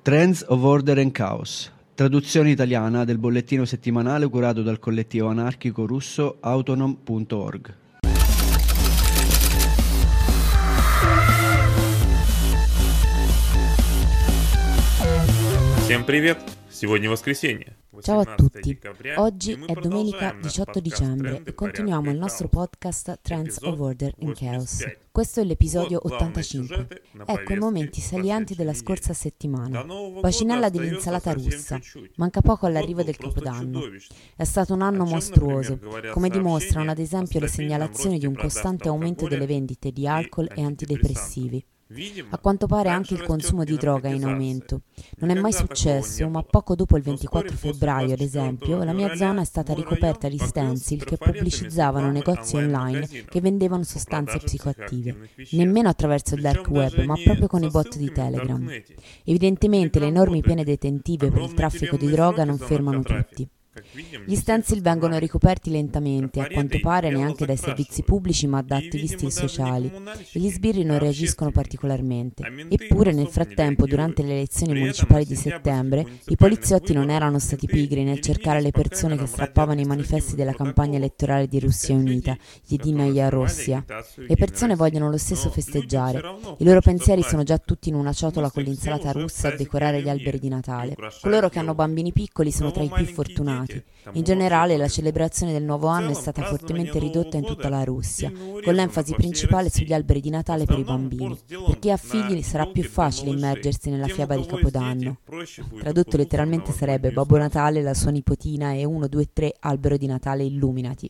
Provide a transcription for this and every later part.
Trends of Order and Chaos, traduzione italiana del bollettino settimanale curato dal collettivo anarchico russo Autonom.org. Всем привет! Сегодня воскресенье. Ciao a tutti, oggi è domenica 18 dicembre e continuiamo il nostro podcast Trends of Order and Chaos. Questo è l'episodio 85. Ecco i momenti salienti della scorsa settimana. Bacinella dell'insalata russa. Manca poco all'arrivo del Capodanno. È stato un anno mostruoso, come dimostrano ad esempio le segnalazioni di un costante aumento delle vendite di alcol e antidepressivi. A quanto pare anche il consumo di droga è in aumento. Non è mai successo, ma poco dopo il 24 febbraio, ad esempio, la mia zona è stata ricoperta di stencil che pubblicizzavano negozi online che vendevano sostanze psicoattive. Nemmeno attraverso il dark web, ma proprio con i bot di Telegram. Evidentemente le enormi pene detentive per il traffico di droga non fermano tutti. Gli stencil vengono ricoperti lentamente, a quanto pare neanche dai servizi pubblici ma da attivisti sociali, e gli sbirri non reagiscono particolarmente. Eppure nel frattempo, durante le elezioni municipali di settembre, i poliziotti non erano stati pigri nel cercare le persone che strappavano i manifesti della campagna elettorale di Russia Unita, Jedinaya Rossiya. Le persone vogliono lo stesso festeggiare, i loro pensieri sono già tutti in una ciotola con l'insalata russa a decorare gli alberi di Natale. Coloro che hanno bambini piccoli sono tra i più fortunati. In generale la celebrazione del nuovo anno è stata fortemente ridotta in tutta la Russia, con l'enfasi principale sugli alberi di Natale per i bambini. Per chi ha figli sarà più facile immergersi nella fiaba di Capodanno. Tradotto letteralmente sarebbe Babbo Natale, la sua nipotina e 1, 2, 3 albero di Natale illuminati.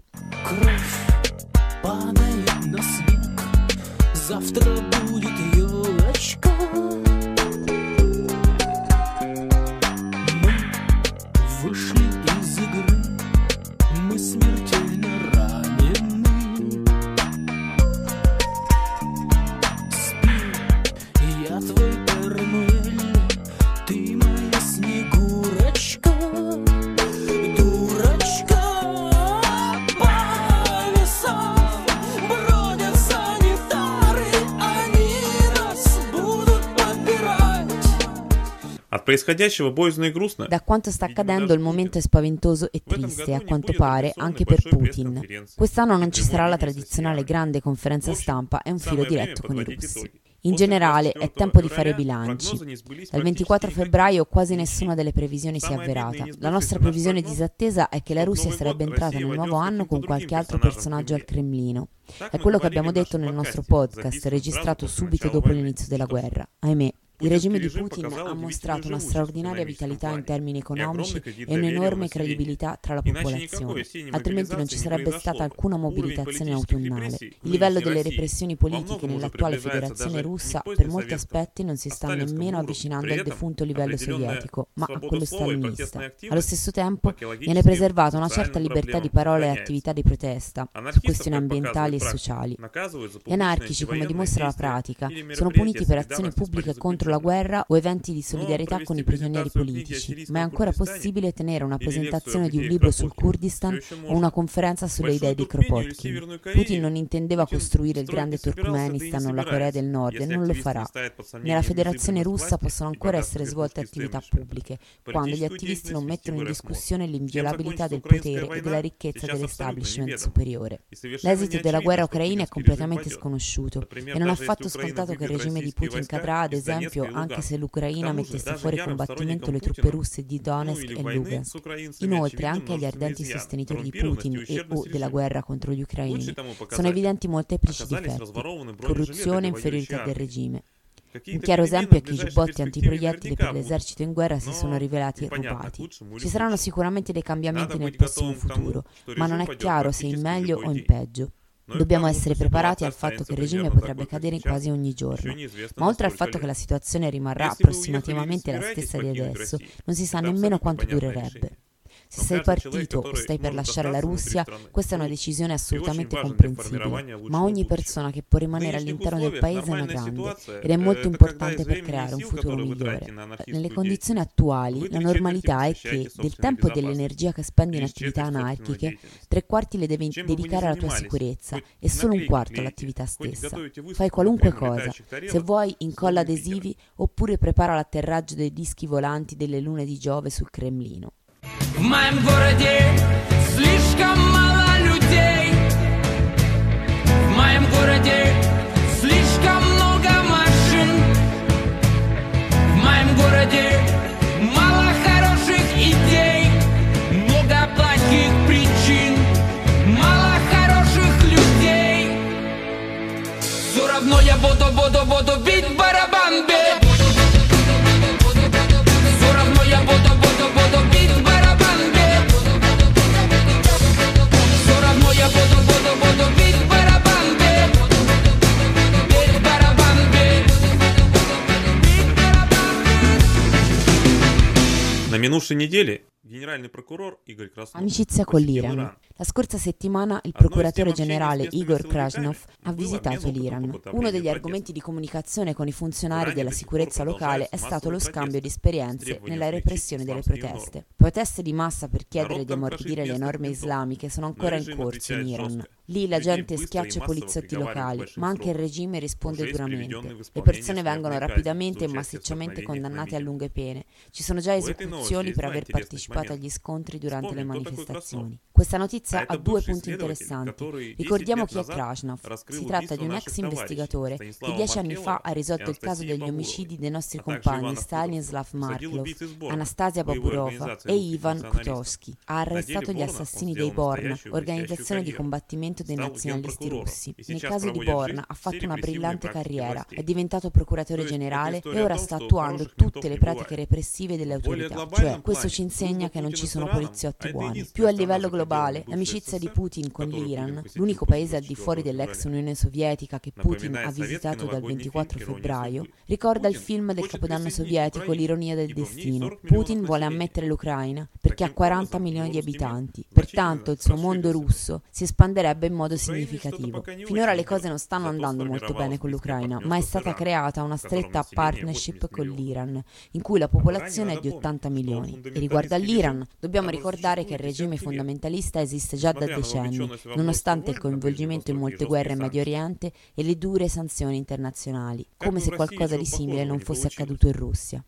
Da quanto sta accadendo il momento è spaventoso e triste, a quanto pare, anche per Putin. Quest'anno non ci sarà la tradizionale grande conferenza stampa e un filo diretto con i russi. In generale è tempo di fare bilanci. Dal 24 febbraio quasi nessuna delle previsioni si è avverata. La nostra previsione disattesa è che la Russia sarebbe entrata nel nuovo anno con qualche altro personaggio al Cremlino. È quello che abbiamo detto nel nostro podcast, registrato subito dopo l'inizio della guerra. Ahimè. Il regime di Putin ha mostrato una straordinaria vitalità in termini economici e un'enorme credibilità tra la popolazione, altrimenti non ci sarebbe stata alcuna mobilitazione autunnale. Il livello delle repressioni politiche nell'attuale federazione russa per molti aspetti non si sta nemmeno avvicinando al defunto livello sovietico, ma a quello stalinista. Allo stesso tempo viene preservata una certa libertà di parola e attività di protesta su questioni ambientali e sociali. Gli anarchici, come dimostra la pratica, sono puniti per azioni pubbliche contro la guerra o eventi di solidarietà con i prigionieri politici, ma è ancora possibile tenere una presentazione di un libro sul Kurdistan o una conferenza sulle idee di Kropotkin. Putin non intendeva costruire il grande Turkmenistan o la Corea del Nord e non lo farà. Nella Federazione Russa possono ancora essere svolte attività pubbliche, quando gli attivisti non mettono in discussione l'inviolabilità del potere e della ricchezza dell'establishment superiore. L'esito della guerra ucraina è completamente sconosciuto e non è affatto scontato che il regime di Putin cadrà, ad esempio, anche se l'Ucraina mettesse fuori combattimento le truppe russe di Donetsk e Lugansk. Inoltre, anche agli ardenti sostenitori di Putin e o della guerra contro gli ucraini sono evidenti molteplici difetti: corruzione e inferiorità del regime. Un chiaro esempio è che i giubbotti antiproiettili per l'esercito in guerra si sono rivelati rubati. Ci saranno sicuramente dei cambiamenti nel prossimo futuro, ma non è chiaro se in meglio o in peggio. Dobbiamo essere preparati al fatto che il regime potrebbe cadere quasi ogni giorno, ma oltre al fatto che la situazione rimarrà approssimativamente la stessa di adesso, non si sa nemmeno quanto durerebbe. Se sei partito o stai per lasciare la Russia, questa è una decisione assolutamente comprensibile, ma ogni persona che può rimanere all'interno del paese è una grande ed è molto importante per creare un futuro migliore. Nelle condizioni attuali, la normalità è che del tempo e dell'energia che spendi in attività anarchiche, 3/4 le devi dedicare alla tua sicurezza e solo 1/4 all'attività stessa. Fai qualunque cosa, se vuoi incolla adesivi oppure prepara l'atterraggio dei dischi volanti delle lune di Giove sul Cremlino. В моем городе слишком мало людей. В моем городе слишком много машин. В моем городе мало хороших идей. Много плохих причин. Мало хороших людей. Все равно я буду бить барабан, бей. Все равно я буду бить барабан, бей. Все равно я буду бить барабан, бей. Бить барабан, бей. Бить барабан, бей. На минувшей неделе генеральный прокурор Игорь Краснов Amicizia con l'Iran. La scorsa settimana il procuratore generale Igor Krasnov ha visitato l'Iran. Uno degli argomenti di comunicazione con i funzionari della sicurezza locale è stato lo scambio di esperienze nella repressione delle proteste. Proteste di massa per chiedere di ammorbidire le norme islamiche sono ancora in corso in Iran. Lì la gente schiaccia i poliziotti locali, ma anche il regime risponde duramente. Le persone vengono rapidamente e massicciamente condannate a lunghe pene. Ci sono già esecuzioni per aver partecipato agli scontri durante le manifestazioni. Questa notizia ha due punti interessanti. Ricordiamo chi è Krasnov. Si tratta di un ex investigatore che 10 anni fa ha risolto il caso degli omicidi dei nostri compagni Stanislav Markelov, Anastasia Baburova e Ivan Kutovsky. Ha arrestato gli assassini dei Borna, organizzazione di combattimento dei nazionalisti russi. Nel caso di Borna ha fatto una brillante carriera, è diventato procuratore generale e ora sta attuando tutte le pratiche repressive delle autorità. Cioè, questo ci insegna che non ci sono poliziotti buoni. Più a livello globale, l'amicizia di Putin con l'Iran, l'unico paese al di fuori dell'ex Unione Sovietica che Putin ha visitato dal 24 febbraio, ricorda il film del Capodanno sovietico L'ironia del destino. Putin vuole ammettere l'Ucraina perché ha 40 milioni di abitanti, pertanto il suo mondo russo si espanderebbe in modo significativo. Finora le cose non stanno andando molto bene con l'Ucraina, ma è stata creata una stretta partnership con l'Iran, in cui la popolazione è di 80 milioni. E riguardo all'Iran, dobbiamo ricordare che il regime fondamentalista esiste già da decenni, nonostante il coinvolgimento in molte guerre in Medio Oriente e le dure sanzioni internazionali, come se qualcosa di simile non fosse accaduto in Russia.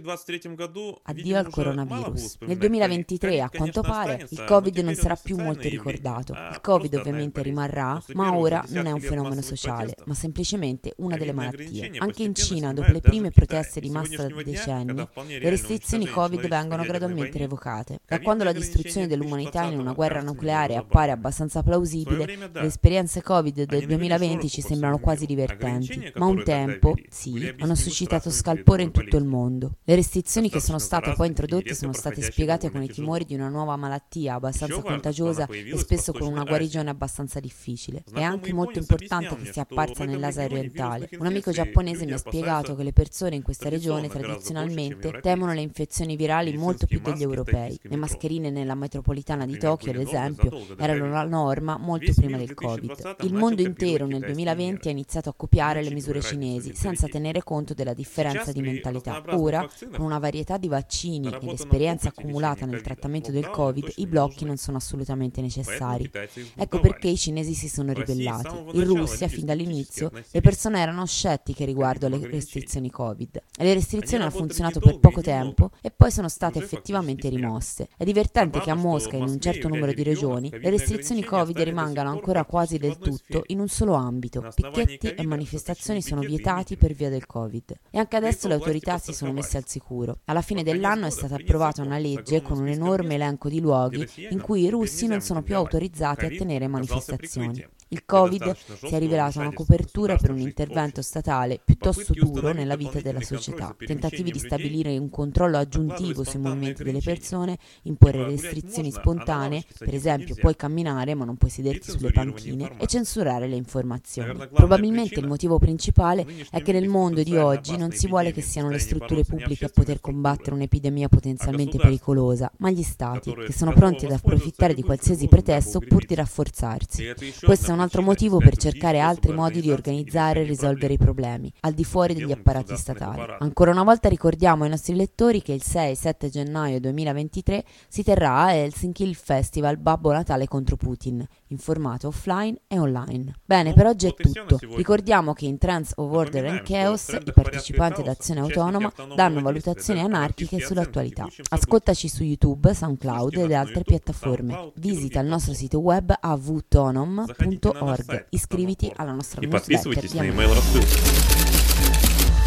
Addio al coronavirus. Nel 2023, a quanto pare, il Covid non sarà più molto ricordato. Il Covid ovviamente rimarrà, ma ora non è un fenomeno sociale, ma semplicemente una delle malattie. Anche in Cina, dopo le prime proteste di massa da decenni, le restrizioni Covid vengono gradualmente revocate. Da quando la distruzione dell'umanità in una guerra nucleare appare abbastanza plausibile, le esperienze Covid del 2020 ci sembrano quasi divertenti, ma un tempo, sì, hanno suscitato scalpore in tutto il mondo. Le restrizioni che sono state poi introdotte sono state spiegate con i timori di una nuova malattia abbastanza contagiosa e spesso con una guarigione abbastanza difficile. È anche molto importante che sia apparsa nell'Asia orientale. Un amico giapponese mi ha spiegato che le persone in questa regione tradizionalmente temono le infezioni virali molto più degli europei. Le mascherine nella metropolitana di Tokyo, ad esempio, erano la norma molto prima del Covid. Il mondo intero nel 2020 ha iniziato a copiare le misure cinesi senza tenere conto della differenza di mentalità. Ora, con una varietà di vaccini ed esperienza accumulata nel trattamento del Covid, i blocchi non sono assolutamente necessari. Ecco perché i cinesi si sono ribellati. In Russia, fin dall'inizio, le persone erano scettiche riguardo alle restrizioni Covid. Le restrizioni hanno funzionato per poco tempo e poi sono state effettivamente rimosse. È divertente che a Mosca, in un certo numero di regioni, le restrizioni Covid rimangano ancora quasi del tutto in un solo ambito. Picchetti e manifestazioni sono vietati per via del Covid. E anche adesso le autorità si sono messe al sicuro. Alla fine dell'anno è stata approvata una legge con un enorme elenco di luoghi in cui i russi non sono più autorizzati a tenere manifestazioni. Il Covid si è rivelato una copertura per un intervento statale piuttosto duro nella vita della società. Tentativi di stabilire un controllo aggiuntivo sui movimenti delle persone, imporre restrizioni spontanee, per esempio puoi camminare ma non puoi sederti sulle panchine, e censurare le informazioni. Probabilmente il motivo principale è che nel mondo di oggi non si vuole che siano le strutture pubbliche a poter combattere un'epidemia potenzialmente pericolosa, ma gli stati, che sono pronti ad approfittare di qualsiasi pretesto pur di rafforzarsi. Questo è un altro motivo per cercare altri modi di organizzare e risolvere i problemi, al di fuori degli apparati statali. Ancora una volta ricordiamo ai nostri lettori che il 6-7 gennaio 2023 si terrà a Helsinki il festival Babbo Natale contro Putin, in formato offline e online. Bene, per oggi è tutto. Ricordiamo che in Trends of Order and Chaos i partecipanti ad Azione Autonoma danno valutazioni anarchiche sull'attualità. Ascoltaci su YouTube, SoundCloud ed altre piattaforme. Visita il nostro sito web avtonom.org. Iscriviti alla nostra newsletter.